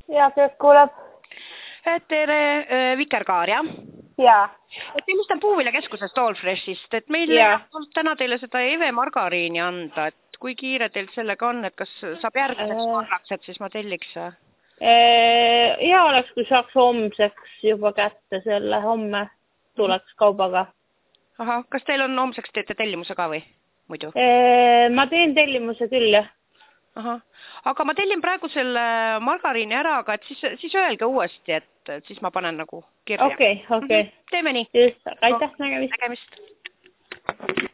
Ja, kõik kuuleb. Tere, Vikerkaar, jah? Jaa. Teemist on Puuviljakeskusest Allfreshist, et meil ei olnud täna teile seda Eve margariini anda, et kui kiire teil sellega on, et kas saab järgmiseks korraks, et siis ma telliks? Hea oleks, kui saaks homseks juba kätte selle, homme tuleks kaubaga. Aha, kas teil on homseks teete tellimuse ka või muidu? Ma teen tellimuse küll, jah. Aha. Aga ma tellin praegu selle margariini ära, aga et siis öelge uuesti, et siis ma panen nagu kirja. Okei. Teeme nii. Just, aitäh, nägemist. Nägemist.